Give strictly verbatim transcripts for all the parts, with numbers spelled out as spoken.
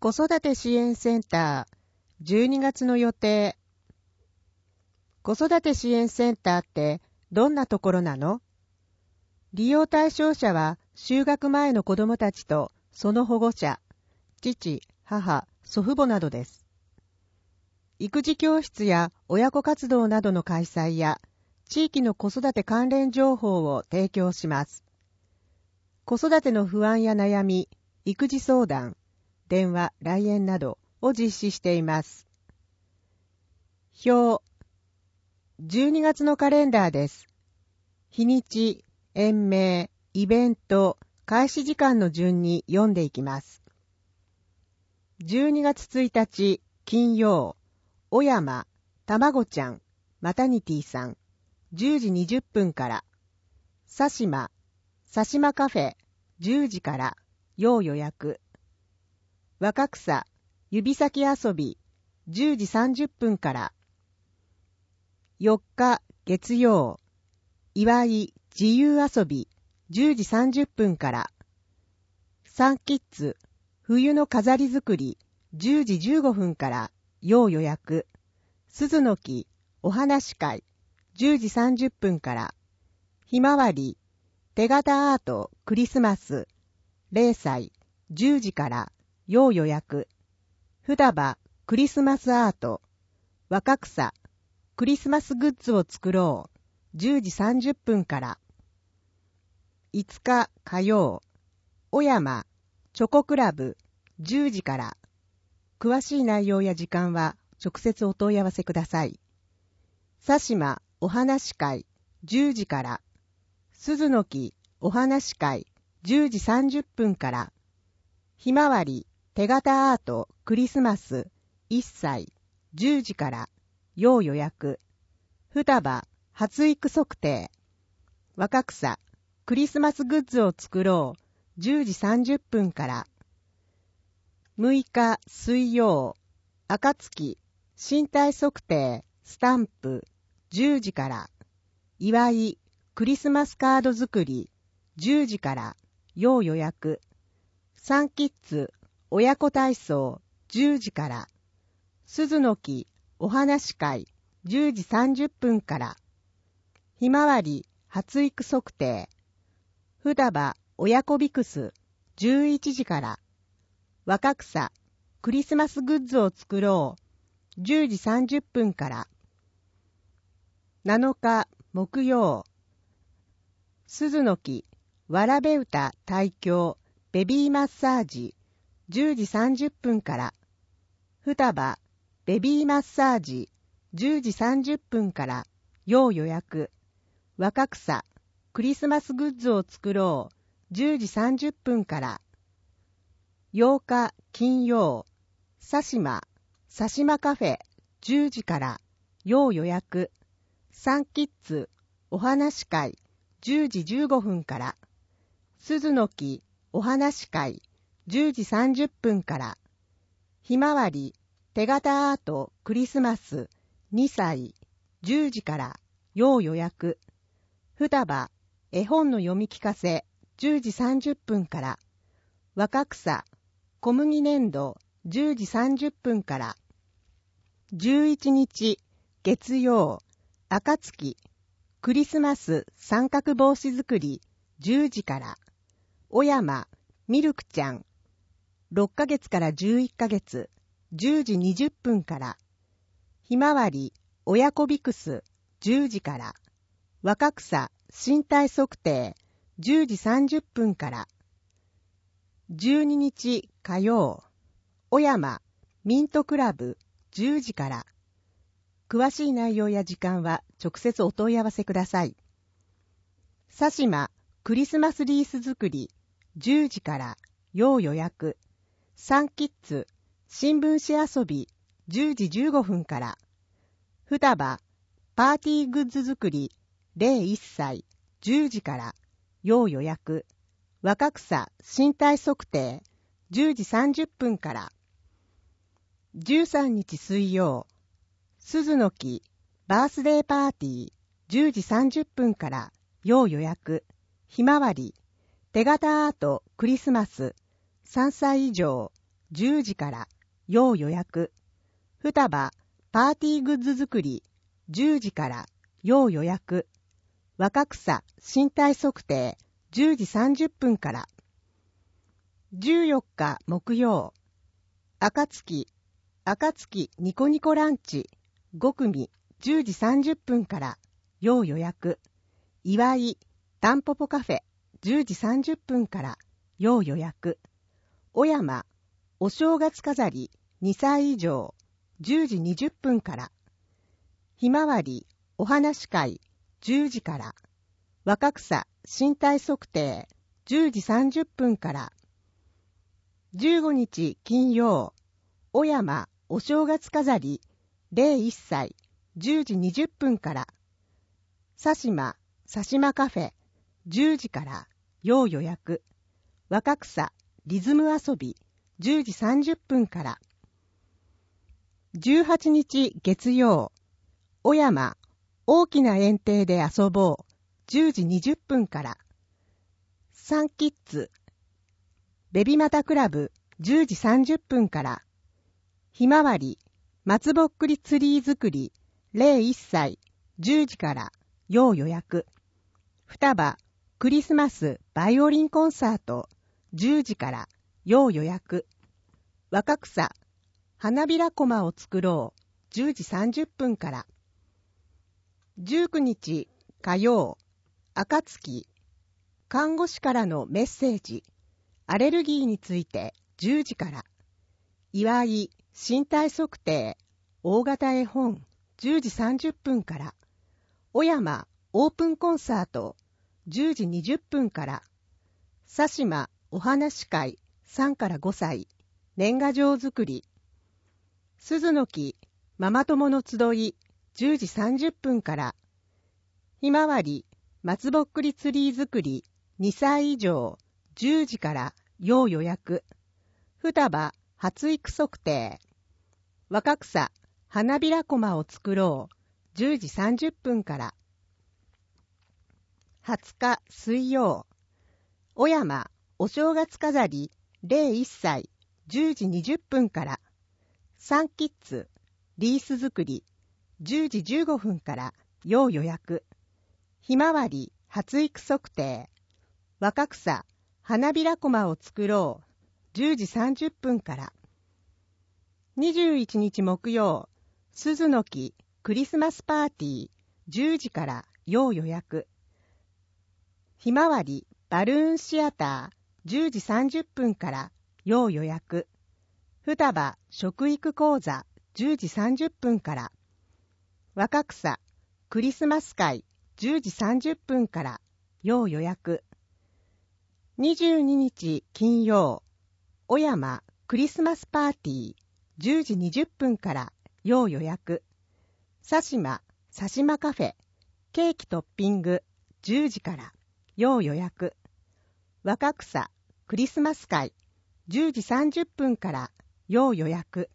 子育て支援センターじゅうにがつの予定。子育て支援センターってどんなところなの？利用対象者は就学前の子どもたちとその保護者、父、母、祖父母などです。育児教室や親子活動などの開催や地域の子育て関連情報を提供します。子育ての不安や悩み、育児相談、電話、来園などを実施しています。表、じゅうにがつのカレンダーです。日にち、園名、イベント、開始時間の順に読んでいきます。じゅうにがつついたち、金曜、小山、たまごちゃん、マタニティさん、じゅうじにじゅっぷんから、佐島、佐島カフェ、じゅうじから、要予約。若草、指先遊び、じゅうじさんじゅっぷんから。よっか、月曜、祝い、自由遊び、じゅうじさんじゅっぷんから。サンキッズ、冬の飾り作り、じゅうじじゅうごふんから、要予約。鈴の木、お話会、じゅうじさんじゅっぷんから。ひまわり、手形アート、クリスマス、れいさい、じゅうじから、要予約。双葉、クリスマスアート。若草、クリスマスグッズを作ろう。じゅうじさんじゅっぷんから。いつか火曜、小山、チョコクラブ、じゅうじから。詳しい内容や時間は直接お問い合わせください。佐島、お話会、じゅうじから。鈴の木、お話会、じゅうじさんじゅっぷんから。ひまわり、手形アート、クリスマス、いっさい、じゅうじから、要予約。双葉、発育測定。若草、クリスマスグッズを作ろう、じゅうじさんじゅっぷんから。むいか水曜、暁、身体測定、スタンプ、じゅうじから。祝い、クリスマスカード作り、じゅうじから、要予約。サンキッズ、親子体操、じゅうじから。鈴の木、お話会、じゅうじさんじゅっぷんから。ひまわり、発育測定。双葉、親子ビクス、じゅういちじから。若草、クリスマスグッズを作ろう、じゅうじさんじゅっぷんから。なのか、木曜。鈴の木、わらべ歌大教、ベビーマッサージ、じゅうじさんじゅっぷんから。双葉、ベビーマッサージ、じゅうじさんじゅっぷんから、要予約。若草、クリスマスグッズを作ろう、じゅうじさんじゅっぷんから。ようか、金曜、佐島、佐島カフェ、じゅうじから、要予約。サンキッズ、お話会、じゅうじじゅうごふんから。鈴の木、お話会、じゅうじさんじゅっぷんから。ひまわり、手形アート、クリスマス、にさい、じゅうじから、要予約。双葉、絵本の読み聞かせ、じゅうじさんじゅっぷんから。若草、小麦粘土、じゅうじさんじゅっぷんから。じゅういちにち、月曜、暁、クリスマス三角帽子作り、じゅうじから。小山、ミルクちゃん、ろっかげつからじゅういっかげつ、じゅうじにじゅっぷんから。ひまわり、親子ビクス、じゅうじから。若草、身体測定、じゅうじさんじゅっぷんから。じゅうににち火曜、小山、ミントクラブ、じゅうじから。詳しい内容や時間は直接お問い合わせください。佐島、クリスマスリース作り、じゅうじから、要予約。サンキッズ、新聞紙遊び、じゅうじじゅうごふんから。双葉、パーティーグッズ作り、れいいっさい、じゅうじから、要予約。若草、身体測定、じゅうじさんじゅっぷんから。じゅうさんにち水曜、鈴の木、バースデーパーティー、じゅうじさんじゅっぷんから、要予約。ひまわり、手形アート、クリスマス、さんさい以上、 じゅうじから要予約。双葉パーティーグッズ作りじゅうじから要予約。若草身体測定じゅうじさんじゅっぷんから。じゅうよっか木曜、暁、暁ニコニコランチご組じゅうじさんじゅっぷんから要予約。祝いタンポポカフェじゅうじさんじゅっぷんから要予約。小山お正月飾りにさい以上じゅうじにじゅっぷんから。ひまわりお話会じゅうじから。若草身体測定じゅうじさんじゅっぷんから。じゅうごにち金曜、小山お正月飾りれいいっさいじゅうじにじゅっぷんから。佐島佐島カフェじゅうじから要予約。若草リズム遊びじゅうじさんじゅっぷんから。じゅうはちにち月曜、小山大きな園庭で遊ぼうじゅうじにじゅっぷんから。サンキッズベビマタクラブじゅうじさんじゅっぷんから。ひまわり松ぼっくりツリー作りれいいっさいじゅうじから要予約。双葉クリスマスバイオリンコンサートじゅうじから要予約。若草花びらこまを作ろうじゅうじさんじゅっぷんから。じゅうくにち火曜、暁看護師からのメッセージアレルギーについてじゅうじから。祝い身体測定大型絵本じゅうじさんじゅっぷんから。小山オープンコンサートじゅうじにじゅっぷんから。佐島お話会さんからごさい年賀状作り。鈴の木ママ友の集いじゅうじさんじゅっぷんから。ひまわり松ぼっくりツリー作りにさい以上じゅうじから要予約。双葉発育測定。若草花びらこまを作ろうじゅうじさんじゅっぷんから。はつか水曜、小山お正月飾りれいいっさいじゅうじにじゅっぷんから。サンキッズリース作りじゅうじじゅうごふんから要予約。ひまわり発育測定。若草花びらこまを作ろうじゅうじさんじゅっぷんから。にじゅういちにち木曜、鈴の木クリスマスパーティーじゅうじから要予約。ひまわりバルーンシアターじゅうじさんじゅっぷんから要予約。双葉食育講座じゅうじさんじゅっぷんから。若草クリスマス会じゅうじさんじゅっぷんから要予約。にじゅうににち金曜、小山クリスマスパーティーじゅうじにじゅっぷんから要予約。佐島佐島カフェケーキトッピングじゅうじから要予約。若草クリスマス会じゅうじさんじゅっぷんから要予約。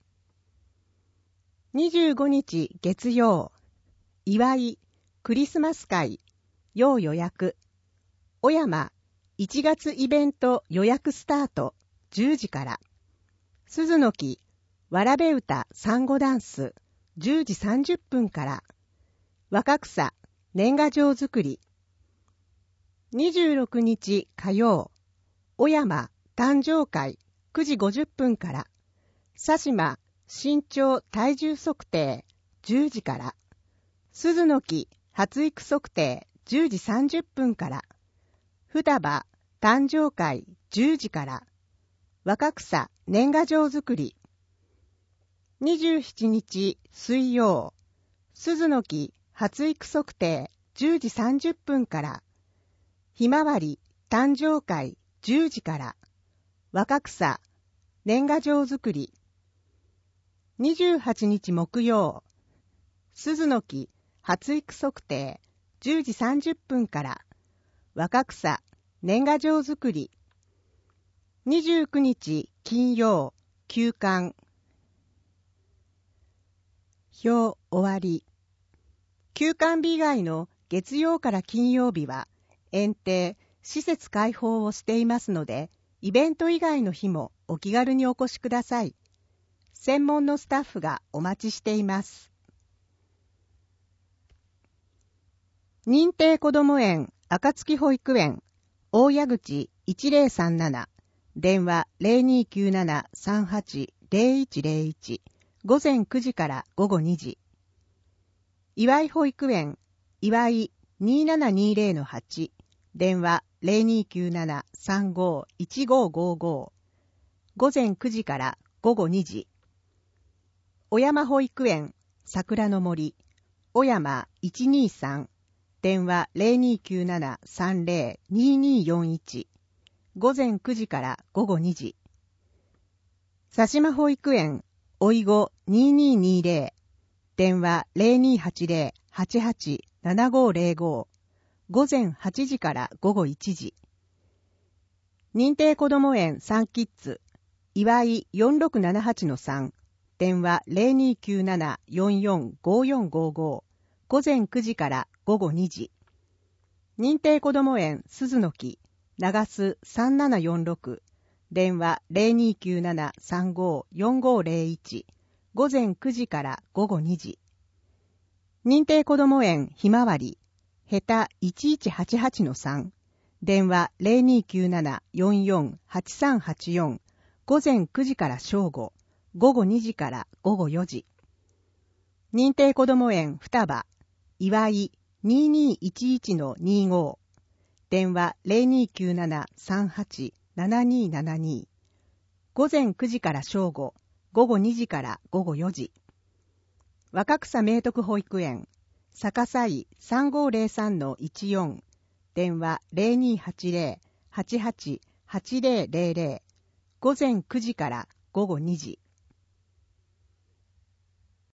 にじゅうごにち月曜、祝いクリスマス会要予約。小山いちがつイベント予約スタートじゅうじから。鈴の木わらべ歌サンゴダンスじゅうじさんじゅっぷんから。若草年賀状作り。にじゅうろくにち火曜、小山誕生会くじごじゅっぷんから。佐島身長体重測定じゅうじから。鈴の木発育測定じゅうじさんじゅっぷんから。双葉誕生会じゅうじから。若草年賀状作り。にじゅうしちにち水曜、鈴の木発育測定じゅうじさんじゅっぷんから。ひまわり誕生会じゅうじから。若草年賀状作り。にじゅうはちにち木曜、鈴の木発育測定じゅうじさんじゅっぷんから。若草年賀状作り。にじゅうくにち金曜、休刊。表終わり。休刊日以外の月曜から金曜日は園庭、施設開放をしていますので、イベント以外の日もお気軽にお越しください。専門のスタッフがお待ちしています。認定こども園暁保育園大谷口いちぜろさんなな電話 ゼロにきゅうななさんはちゼロいちゼロいち午前くじから午後にじ。岩井保育園岩井 にーななにーぜろのはち電話 ゼロにきゅうななさんごいちごごご午前くじから午後にじ。小山保育園桜の森小山いちにさん電話 ゼロにきゅうななさんぜろにによんいち午前くじから午後にじ。佐島保育園おいごにににぜろ電話 ゼロにはちぜろはちはちななごぜろご午前はちじから午後いちじ。認定こども園サンキッズ岩井よんろくななはちのさん電話 ゼロにきゅうななよんよんごよんごご午前くじから午後にじ。認定こども園鈴の木長須さんななよんろく電話 ゼロにきゅうななさんごよんごゼロいち午前くじから午後にじ。認定こども園ひまわりへたいちいちはちはちのさん電話 ゼロにきゅうななよんよんはちさんはちよん午前くじから正午午後にじから午後よじ。認定こども園双葉岩井 にーにーいちいちのにご電話 ゼロにきゅうななさんはちななにななに午前くじから正午午後にじから午後よじ。若草明徳保育園逆さいさんごぜろさんのいちよん電話 ゼロにはちぜろはちはちはちぜろぜろぜろ午前くじから午後にじ。